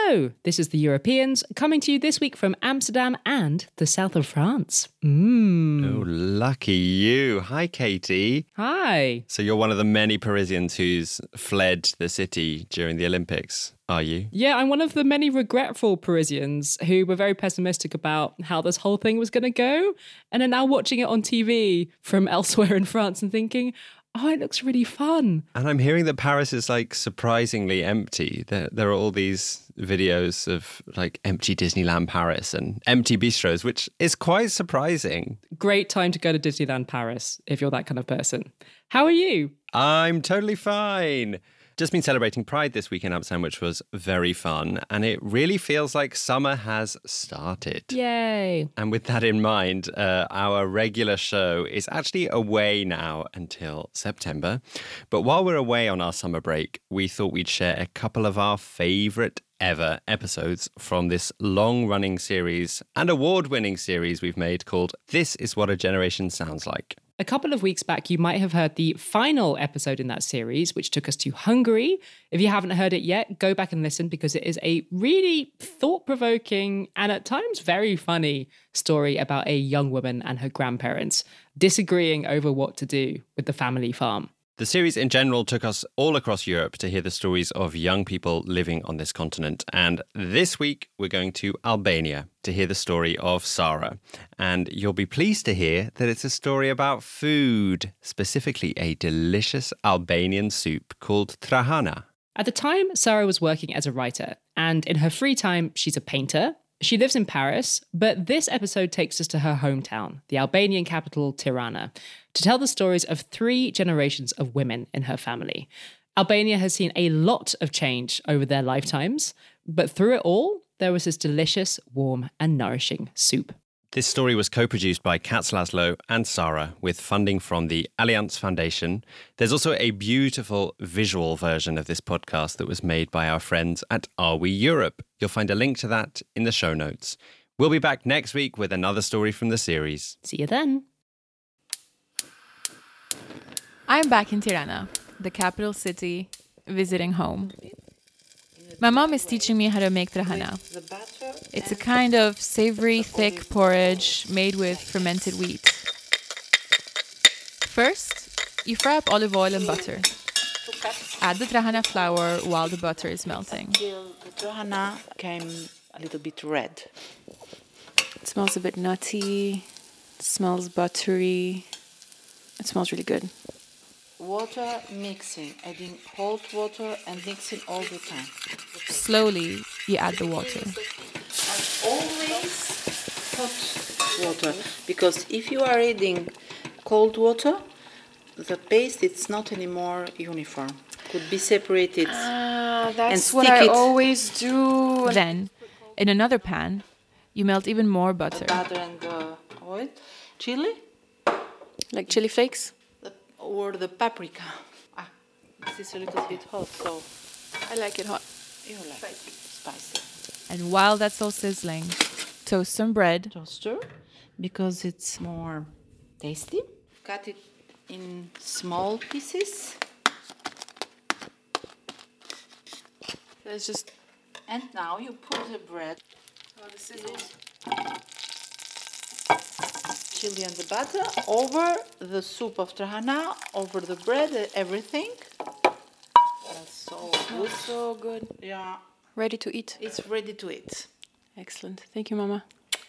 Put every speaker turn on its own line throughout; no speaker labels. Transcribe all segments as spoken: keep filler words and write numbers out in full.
Hello, this is the Europeans coming to you this week from Amsterdam and the south of France. Mmm.
Oh, lucky you. Hi, Katie.
Hi.
So you're one of the many Parisians who's fled the city during the Olympics, are you?
Yeah, I'm one of the many regretful Parisians who were very pessimistic about how this whole thing was going to go and are now watching it on T V from elsewhere in France and thinking, oh, it looks really fun.
And I'm hearing that Paris is like surprisingly empty. There, there are all these videos of like empty Disneyland Paris and empty bistros, which is quite surprising.
Great time to go to Disneyland Paris if you're that kind of person. How are you?
I'm totally fine. Just been celebrating Pride this week in Amsterdam, which was very fun. And it really feels like summer has started.
Yay.
And with that in mind, uh, our regular show is actually away now until September. But while we're away on our summer break, we thought we'd share a couple of our favourite ever episodes from this long-running series and award-winning series we've made called This Is What a Generation Sounds Like.
A couple of weeks back, you might have heard the final episode in that series, which took us to Hungary. If you haven't heard it yet, go back and listen because it is a really thought-provoking and at times very funny story about a young woman and her grandparents disagreeing over what to do with the family farm.
The series in general took us all across Europe to hear the stories of young people living on this continent. And this week, we're going to Albania to hear the story of Sarah. And you'll be pleased to hear that it's a story about food, specifically a delicious Albanian soup called trahana.
At the time, Sarah was working as a writer. And in her free time, she's a painter. She lives in Paris, but this episode takes us to her hometown, the Albanian capital, Tirana, to tell the stories of three generations of women in her family. Albania has seen a lot of change over their lifetimes, but through it all, there was this delicious, warm, and nourishing soup.
This story was co-produced by Katz Laszlo and Sarah with funding from the Allianz Foundation. There's also a beautiful visual version of this podcast that was made by our friends at Are We Europe. You'll find a link to that in the show notes. We'll be back next week with another story from the series.
See you then.
I'm back in Tirana, the capital city, visiting home. My mom is teaching me how to make trahana. It's a kind of savory, thick porridge made with fermented wheat. First, you fry up olive oil and butter. Add the trahana flour while the butter is melting.
Until the trahana came a little bit red.
It smells a bit nutty, it smells buttery. It smells really good.
Water mixing, adding hot water and mixing all the time.
Slowly, you add the water.
And always hot water, because if you are adding cold water, the paste it's not anymore uniform. Could be separated.
Ah,
that's
what
stick
I
it.
always do. Then, in another pan, you melt even more butter.
The butter and the oil, chili,
Like chili flakes?
the, or the paprika. Ah, this is a little bit hot, so
I like it hot.
you like it spicy.
And while that's all sizzling, toast some bread.
Toaster, because it's more tasty. Cut it in small pieces.
It's just
And now you put the bread,
oh, the sizzles.
chili and the butter over the soup of trahana, over the bread, uh, everything. That's so good.
So good.
Yeah,
Ready to eat.
it's ready to eat.
Excellent. Thank you, Mama.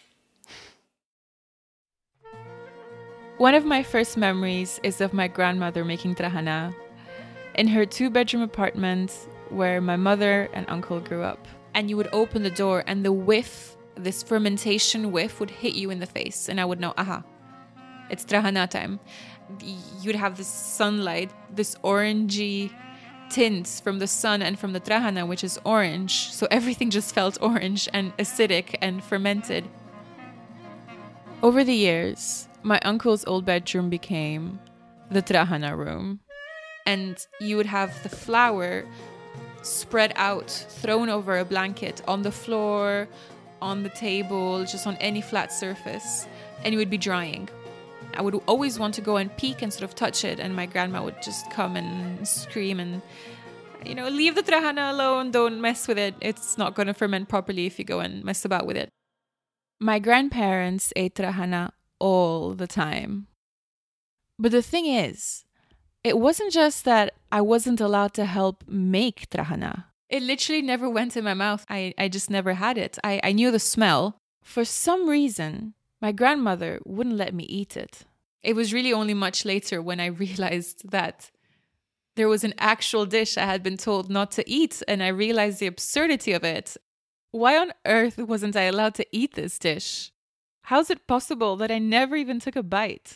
One of my first memories is of my grandmother making trahana in her two-bedroom apartment where my mother and uncle grew up. And you would open the door and the whiff, this fermentation whiff, would hit you in the face. And I would know, aha, it's trahana time. You'd have this sunlight, this orangey tints from the sun and from the trahana, which is orange. So everything just felt orange and acidic and fermented. Over the years, my uncle's old bedroom became the trahana room. And you would have the flour spread out, thrown over a blanket, on the floor, on the table, just on any flat surface. And it would be drying. I would always want to go and peek and sort of touch it, and my grandma would just come and scream and You know, leave the trahana alone. Don't mess with it. It's not going to ferment properly if you go and mess about with it. My grandparents ate trahana all the time. But the thing is, it wasn't just that I wasn't allowed to help make trahana. It literally never went in my mouth. I, I just never had it. I, I knew the smell. For some reason, my grandmother wouldn't let me eat it. It was really only much later when I realized that there was an actual dish I had been told not to eat, and I realized the absurdity of it. Why on earth wasn't I allowed to eat this dish? How's it possible that I never even took a bite?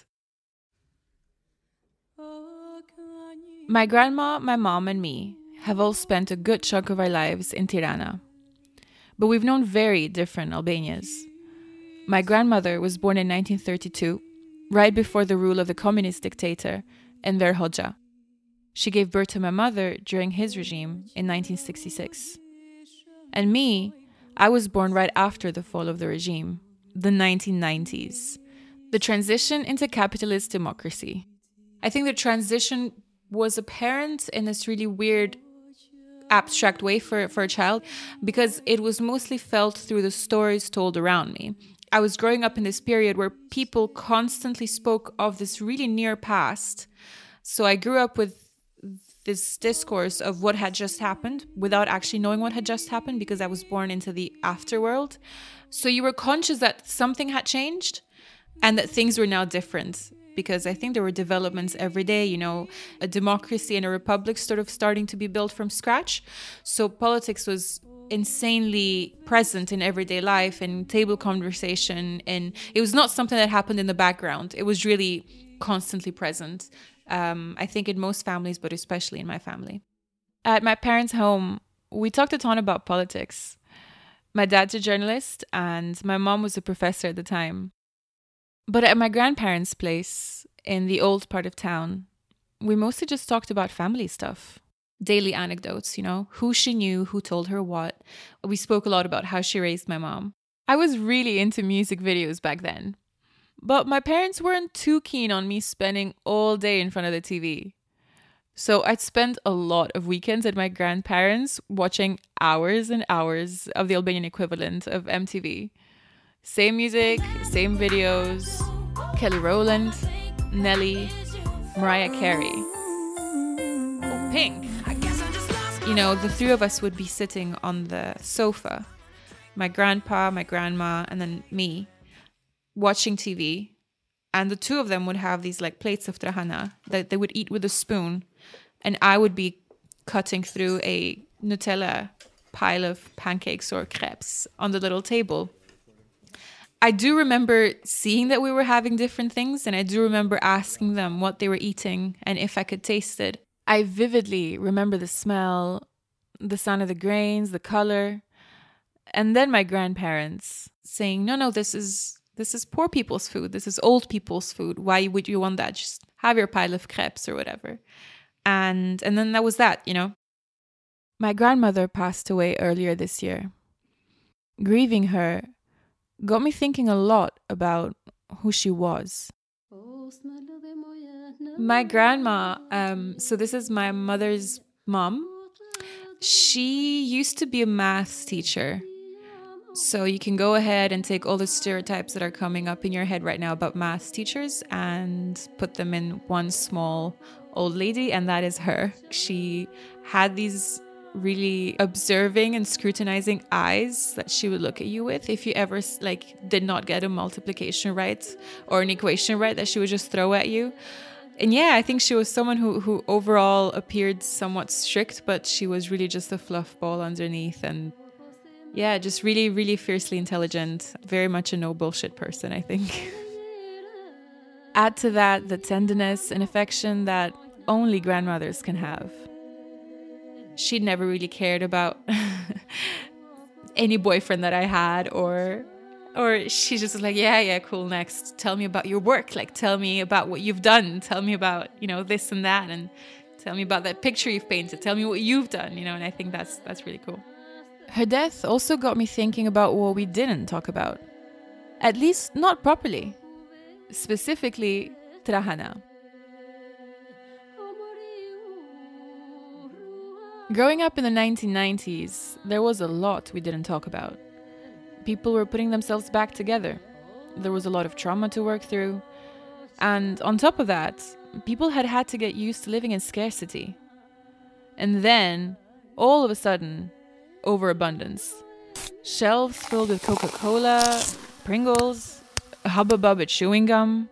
My grandma, my mom, and me have all spent a good chunk of our lives in Tirana. But we've known very different Albanias. My grandmother was born in nineteen thirty-two, right before the rule of the communist dictator Enver Hoxha. She gave birth to my mother during his regime in nineteen sixty-six. And me, I was born right after the fall of the regime, the nineteen nineties. The transition into capitalist democracy. I think the transition was apparent in this really weird, abstract way for, for a child, because it was mostly felt through the stories told around me. I was growing up in this period where people constantly spoke of this really near past. So I grew up with this discourse of what had just happened without actually knowing what had just happened, because I was born into the afterworld. So you were conscious that something had changed and that things were now different, because I think there were developments every day, you know, a democracy and a republic sort of starting to be built from scratch. So politics was insanely present in everyday life and table conversation, and it was not something that happened in the background. It was really constantly present. Um, I think in most families, but especially in my family. At my parents' home, we talked a ton about politics. My dad's a journalist and my mom was a professor at the time. But at my grandparents' place in the old part of town, we mostly just talked about family stuff. Daily anecdotes, you know, who she knew, who told her what. We spoke a lot about how she raised my mom. I was really into music videos back then. But my parents weren't too keen on me spending all day in front of the T V. So I'd spend a lot of weekends at my grandparents' watching hours and hours of the Albanian equivalent of M T V. Same music, same videos. Kelly Rowland, Nelly, Mariah Carey. Oh, Pink. You know, the three of us would be sitting on the sofa. My grandpa, my grandma, and then me, watching T V. And the two of them would have these like plates of trahana that they would eat with a spoon. And I would be cutting through a Nutella pile of pancakes or crepes on the little table. I do remember seeing that we were having different things, and I do remember asking them what they were eating and if I could taste it. I vividly remember the smell, the sound of the grains, the color. And then my grandparents saying, no, no, this is this is poor people's food. This is old people's food. Why would you want that? Just have your pile of crepes or whatever. And and then that was that, you know. My grandmother passed away earlier this year. Grieving her got me thinking a lot about who she was. My grandma, um, so this is my mother's mom. She used to be a math teacher. So you can go ahead and take all the stereotypes that are coming up in your head right now about math teachers and put them in one small old lady, and that is her. She had these really observing and scrutinizing eyes that she would look at you with if you ever like did not get a multiplication right or an equation right, that she would just throw at you. And yeah, I think she was someone who who overall appeared somewhat strict, but she was really just a fluff ball underneath. And yeah, just really, really fiercely intelligent, very much a no bullshit person, I think. Add to that the tenderness and affection that only grandmothers can have. She'd never really cared about any boyfriend that I had, or or she's just like, yeah, yeah, cool, next. Tell me about your work. Like, tell me about what you've done. Tell me about, you know, this and that. And tell me about that picture you've painted. Tell me what you've done, you know, and I think that's that's really cool. Her death also got me thinking about what we didn't talk about. At least not properly. Specifically, trahana. Growing up in the nineteen nineties, there was a lot we didn't talk about. People were putting themselves back together. There was a lot of trauma to work through. And on top of that, people had had to get used to living in scarcity. And then, all of a sudden, overabundance. Shelves filled with Coca-Cola, Pringles, Hubba Bubba chewing gum.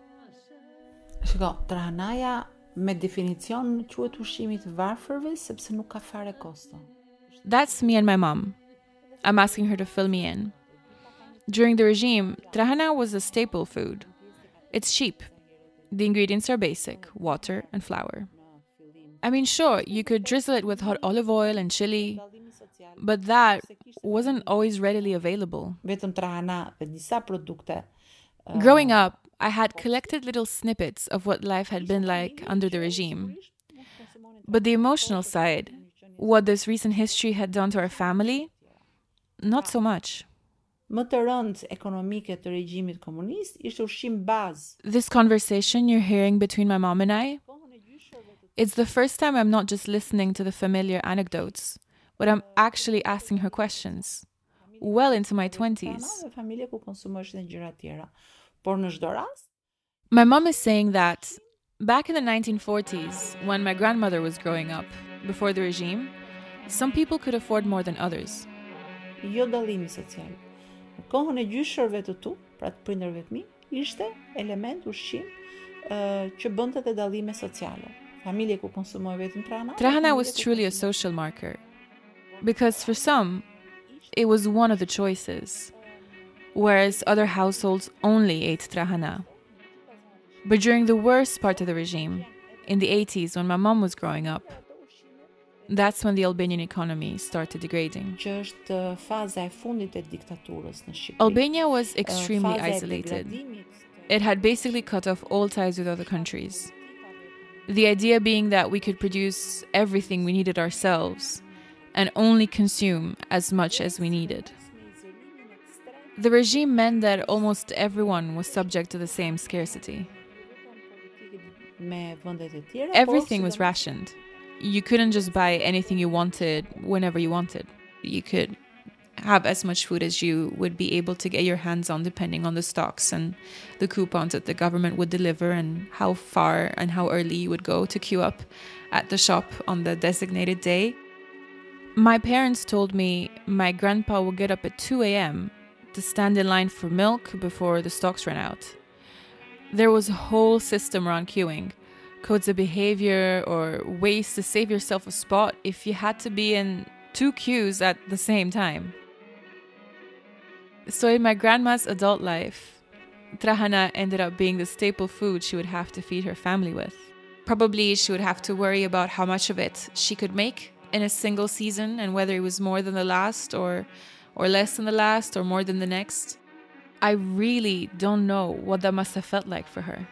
Shiko, trahanaja me definicion quhet ushqimi i varfërve sepse nuk ka fare kosto.
That's me and my mom. I'm asking her to fill me in. During the regime, trahana was a staple food. It's cheap. The ingredients are basic, water and flour. I mean, sure, you could drizzle it with hot olive oil and chili, but that wasn't always readily available.
Vetëm trahana dhe disa produkte.
Growing up, I had collected little snippets of what life had been like under the regime. But the emotional side, what this recent history had done to our family, not so much.
Më të rëndë ekonomike të regjimit komunist ishte ushqim bazë.
This conversation you're hearing between my mom and I, it's the first time I'm not just listening to the familiar anecdotes, but I'm actually asking her questions. Well into my twenties.
Familje ku konsumoheshin gjëra të tjera. Por në çdo rast,
my mom is saying that back in the nineteen forties, when my grandmother was growing up, before the regime, some people could afford more than others.
Jo dallimi social. Në kohën e gjyshërve të tu, pra të prindërve të mi, ishte element ushqim uh, që bënte të dallime sociale. Familje ku konsumoi vetëm trahana.
Trahana was truly a social marker, because for some, it was one of the choices, whereas other households only ate trahana. But during the worst part of the regime, in the eighties, when my mom was growing up, that's when the Albanian economy started degrading.
Që është faza e fundit e diktaturës në Shqipëri.
Albania was extremely isolated. It had basically cut off all ties with other countries. The idea being that we could produce everything we needed ourselves and only consume as much as we needed. The regime meant that almost everyone was subject to the same scarcity. Everything was rationed. You couldn't just buy anything you wanted whenever you wanted. You could have as much food as you would be able to get your hands on depending on the stocks and the coupons that the government would deliver and how far and how early you would go to queue up at the shop on the designated day. My parents told me my grandpa would get up at two a.m. to stand in line for milk before the stocks ran out. There was a whole system around queuing. Codes of behavior or ways to save yourself a spot if you had to be in two queues at the same time. So in my grandma's adult life, trahana ended up being the staple food she would have to feed her family with. Probably she would have to worry about how much of it she could make in a single season and whether it was more than the last or, or less than the last or more than the next. I really don't know what that must have felt like for her.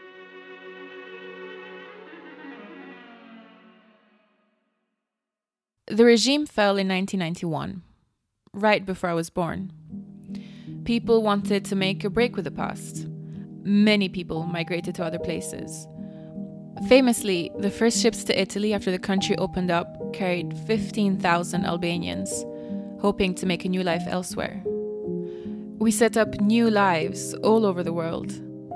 The regime fell in nineteen ninety-one, right before I was born. People wanted to make a break with the past. Many people migrated to other places. Famously, the first ships to Italy after the country opened up carried fifteen thousand Albanians, hoping to make a new life elsewhere. We set up new lives all over the world.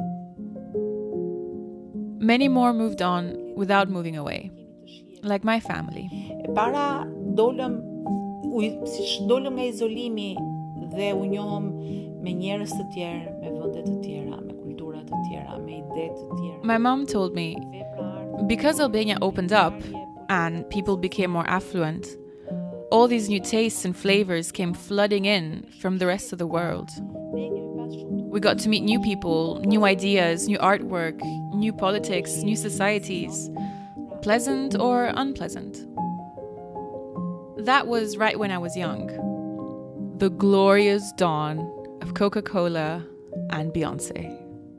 Many more moved on without moving away, like my family.
Para dolëm, siç dolëm nga izolimi dhe u njohëm me njerëz të tjerë, me vende të tjera, me kultura të tjera, me ide të tjera.
My mom told me, because Albania opened up and people became more affluent, all these new tastes and flavors came flooding in from the rest of the world. We got to meet new people, new ideas, new artwork, new politics, new societies, pleasant or unpleasant. That was right when I was young. The glorious dawn of Coca-Cola and Beyoncé.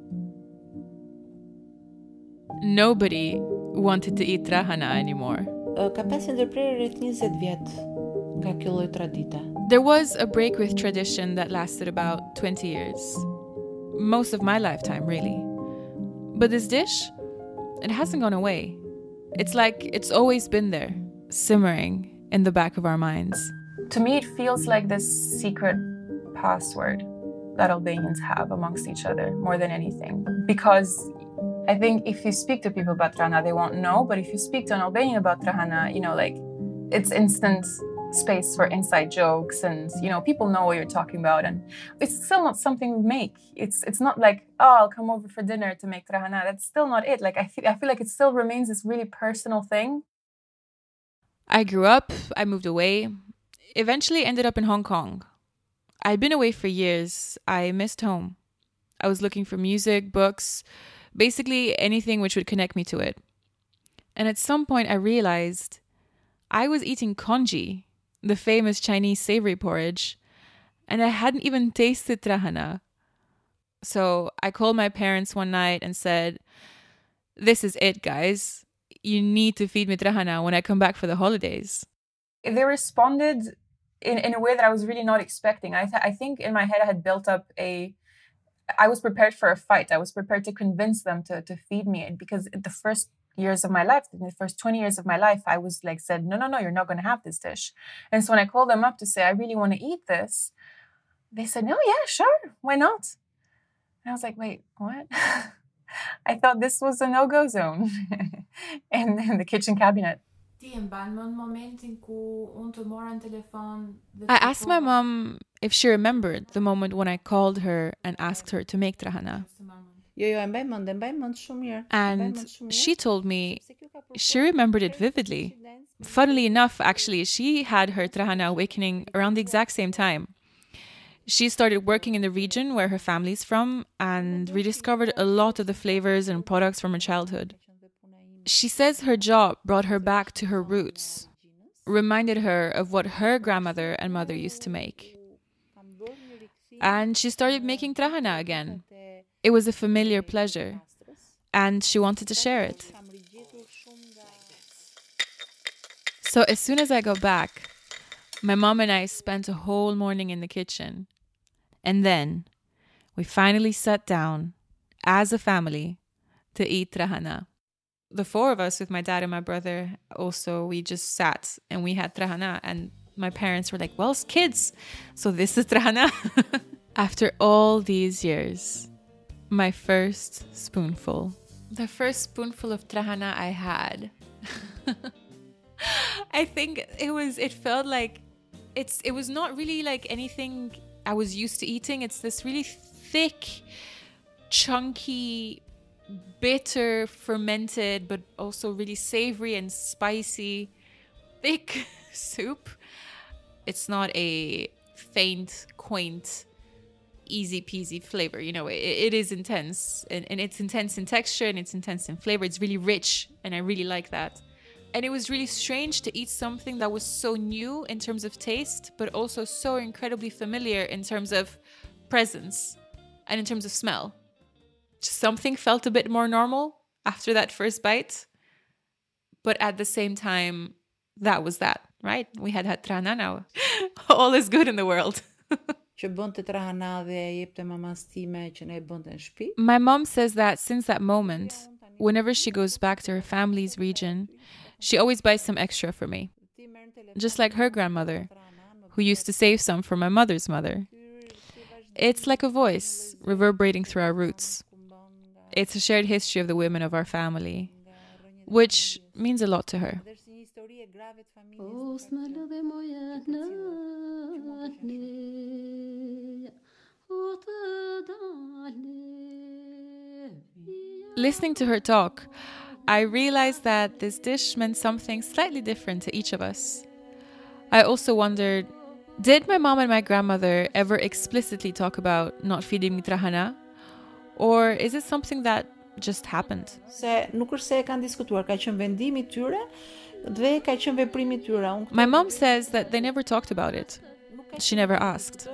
Nobody wanted to eat trahana anymore.
Ka pasur ndërprerje rreth njëzet vjet nga kjo lloj tradite.
There was a break with tradition that lasted about twenty years. Most of my lifetime, really. But this dish, it hasn't gone away. It's like it's always been there, simmering in the back of our minds. To me, it feels like this secret password that Albanians have amongst each other more than anything. Because I think if you speak to people about Trahana, they won't know. But if you speak to an Albanian about Trahana, you know, like, it's instant space for inside jokes, and, you know, people know what you're talking about. And it's still not something we make. It's it's not like, oh, I'll come over for dinner to make Trahana. That's still not it. Like, I feel, I feel like it still remains this really personal thing. I grew up, I moved away, eventually ended up in Hong Kong. I'd been away for years. I missed home. I was looking for music, books, basically anything which would connect me to it. And at some point I realized I was eating congee, the famous Chinese savory porridge, and I hadn't even tasted Trahana. So I called my parents one night and said, this is it, guys. You need to feed me Trahana when I come back for the holidays. They responded in, in a way that I was really not expecting. I, th- I think in my head I had built up a... I was prepared for a fight. I was prepared to convince them to, to feed me. Because the first years of my life, in the first twenty years of my life, I was like said, no, no, no, you're not going to have this dish. And so when I called them up to say, I really want to eat this, they said, no, yeah, sure, why not? And I was like, wait, what? I thought this was a no-go zone in, in the kitchen cabinet. I asked my mom if she remembered the moment when I called her and asked her to make Trahana. And she told me she remembered it vividly. Funnily enough, actually, she had her Trahana awakening around the exact same time. She started working in the region where her family's from and rediscovered a lot of the flavors and products from her childhood. She says her job brought her back to her roots, reminded her of what her grandmother and mother used to make. And she started making Trahana again. It was a familiar pleasure, and she wanted to share it. So as soon as I got back, my mom and I spent a whole morning in the kitchen. And then we finally sat down as a family to eat Trahana. The four of us with my dad and my brother also, we just sat and we had Trahana. And my parents were like, well, it's kids, so this is Trahana. After all these years, my first spoonful. The first spoonful of Trahana I had. I think it was, it felt like, it's. it was not really like anything I was used to eating. It's this really thick, chunky, bitter, fermented, but also really savory and spicy, thick soup. It's not a faint, quaint, easy peasy flavor. You know, it, it is intense, and, and it's intense in texture and it's intense in flavor. It's really rich, and I really like that. And it was really strange to eat something that was so new in terms of taste, but also so incredibly familiar in terms of presence and in terms of smell. Just something felt a bit more normal after that first bite. But at the same time, that was that, right? We had had Trahana now. All is good in the world. My mom says that since that moment, whenever she goes back to her family's region, she always buys some extra for me. Just like her grandmother, who used to save some for my mother's mother. It's like a voice reverberating through our roots. It's a shared history of the women of our family, which means a lot to her. Listening to her talk, I realized that this dish meant something slightly different to each of us. I also wondered, did my mom and my grandmother ever explicitly talk about not feeding me Trahana? Or is it something that just happened? My mom says that they never talked about it. She never asked.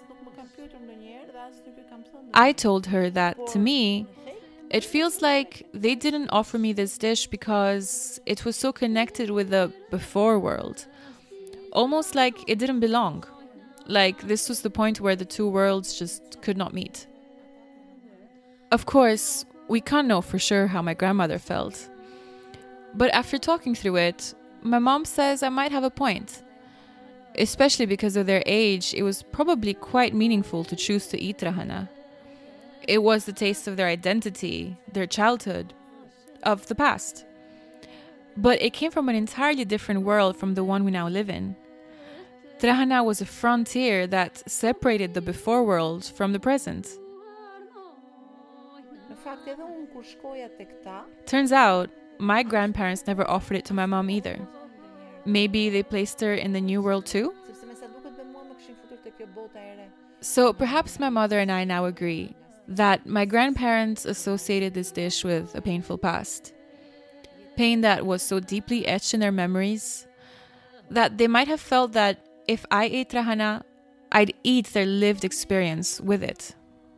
I told her that, to me, it feels like they didn't offer me this dish because it was so connected with the before world. Almost like it didn't belong. Like this was the point where the two worlds just could not meet. Of course, we can't know for sure how my grandmother felt. But after talking through it, my mom says I might have a point. Especially because of their age, it was probably quite meaningful to choose to eat trahana. It was the taste of their identity, their childhood, of the past. But it came from an entirely different world from the one we now live in. Trahana was a frontier that separated the before world from the present. Turns out, my grandparents never offered it to my mom either. Maybe they placed her in the new world too? So perhaps my mother and I now agree that my grandparents associated this dish with a painful past. Pain that was so deeply etched in their memories that they might have felt that if I ate trahana, I'd eat their lived experience with it.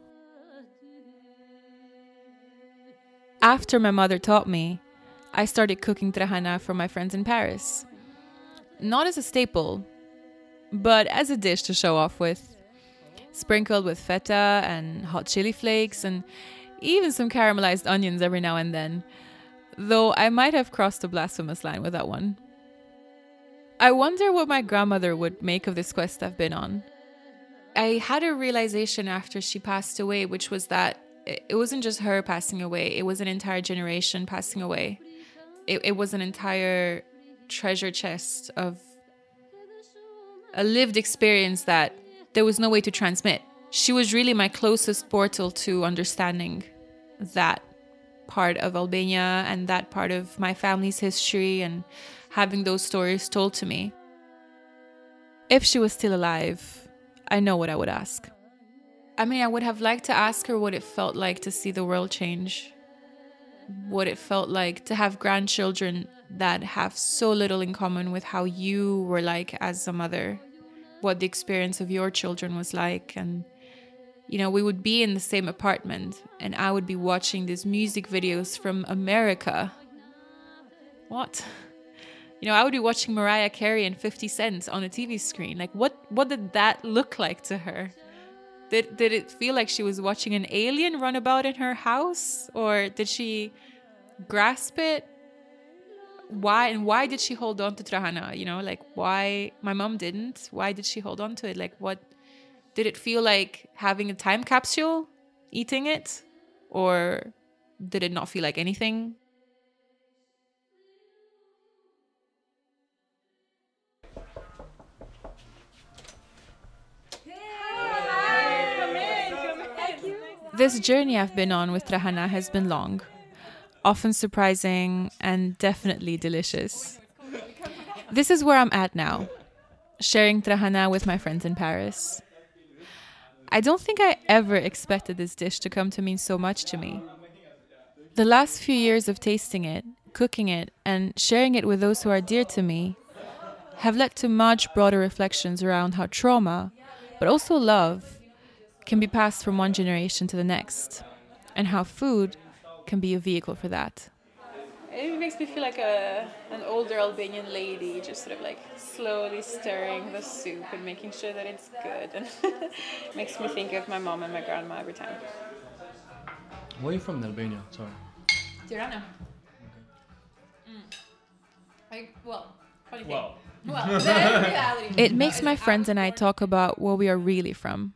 After my mother taught me, I started cooking trahana for my friends in Paris. Not as a staple, but as a dish to show off with, sprinkled with feta and hot chili flakes and even some caramelized onions every now and then, though I might have crossed a blasphemous line with that one. I wonder what my grandmother would make of this quest I've been on. I had a realization after she passed away, which was that it wasn't just her passing away, it was an entire generation passing away. It, it was an entire treasure chest of a lived experience that there was no way to transmit. She was really my closest portal to understanding that part of Albania and that part of my family's history and having those stories told to me. If she was still alive, I know what I would ask. I mean, I would have liked to ask her what it felt like to see the world change. What it felt like to have grandchildren that have so little in common with how you were like as a mother, what the experience of your children was like. And, you know, we would be in the same apartment and I would be watching these music videos from America. What? You know, I would be watching Mariah Carey and fifty cent on a T V screen. Like, what, what did that look like to her? Did, did it feel like she was watching an alien run about in her house? Or did she grasp it? Why and why did she hold on to trahana? You know, like why my mom didn't? Why did she hold on to it? Like what did it feel like having a time capsule eating it? Or did it not feel like anything? This journey I've been on with trahana has been long, often surprising and definitely delicious. This is where I'm at now, sharing trahana with my friends in Paris. I don't think I ever expected this dish to come to mean so much to me. The last few years of tasting it, cooking it, and sharing it with those who are dear to me have led to much broader reflections around how trauma, but also love, can be passed from one generation to the next, and how food can be a vehicle for that. It makes me feel like a an older Albanian lady, just sort of like slowly stirring the soup and making sure that it's good, and makes me think of my mom and my grandma every time.
Where are you from in Albania? Sorry.
Tirana. Okay. Mm. I, well, funny thing.
Well.
Well, the reality. It makes my friends and I talk about where we are really from.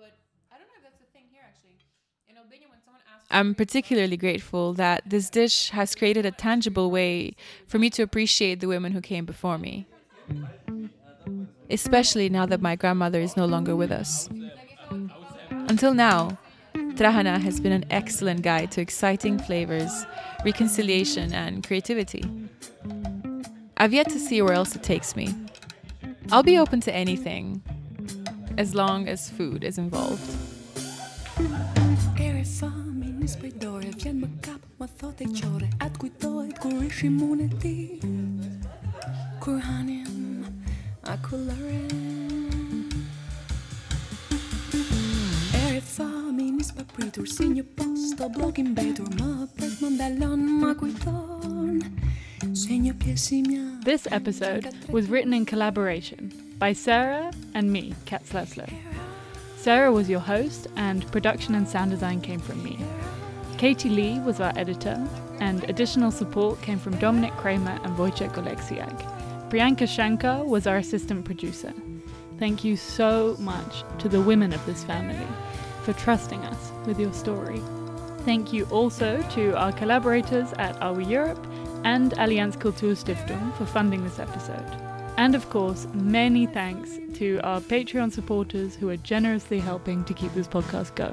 I'm particularly grateful that this dish has created a tangible way for me to appreciate the women who came before me. Especially now that my grandmother is no longer with us. Until now, trahana has been an excellent guide to exciting flavors, reconciliation, and creativity. I've yet to see where else it takes me. I'll be open to anything, as long as food is involved. Spëjdore, vjen më kap, më thot e qore, atë kujtojt kur ishim unë e ti, kur hanim akullaren. Ere fami nis pa pritur, si një post të blokin betur, më pret më ndalon, më kujton, se një pjesi mja.
This episode was written in collaboration by Sarah and me, Kat Sleslow. Sarah was your host, and production and sound design came from me. Katie Lee was our editor, and additional support came from Dominic Kramer and Wojciech Oleksiak. Priyanka Shankar was our assistant producer. Thank you so much to the women of this family for trusting us with your story. Thank you also to our collaborators at Are We Europe and Allianz Kulturstiftung for funding this episode. And of course, many thanks to our Patreon supporters who are generously helping to keep this podcast going.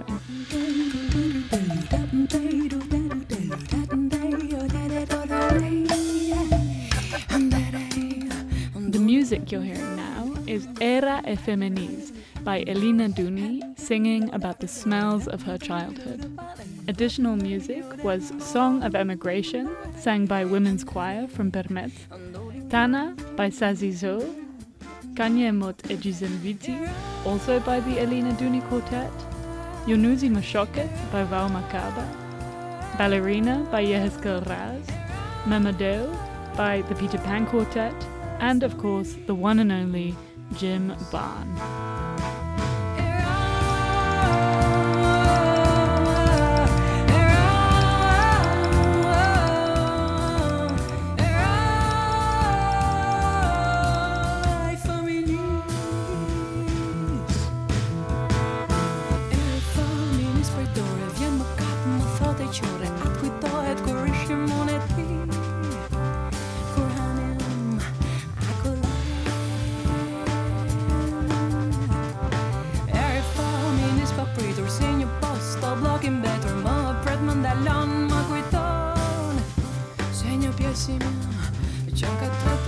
The music you're hearing now is Era e Feminis by Elina Duni, singing about the smells of her childhood. Additional music was Song of Emigration, sang by Women's Choir from Permet, Tana by Sazizo, Kanye Mot e Gizenviti, also by the Elina Duni Quartet, Yonuzi Mashoket by Val Makaba, Ballerina by Yehezkel Raz, Mamadeo by the Peter Pan Quartet, and of course the one and only Jim Barn. Segno piesima, c'è un cattrato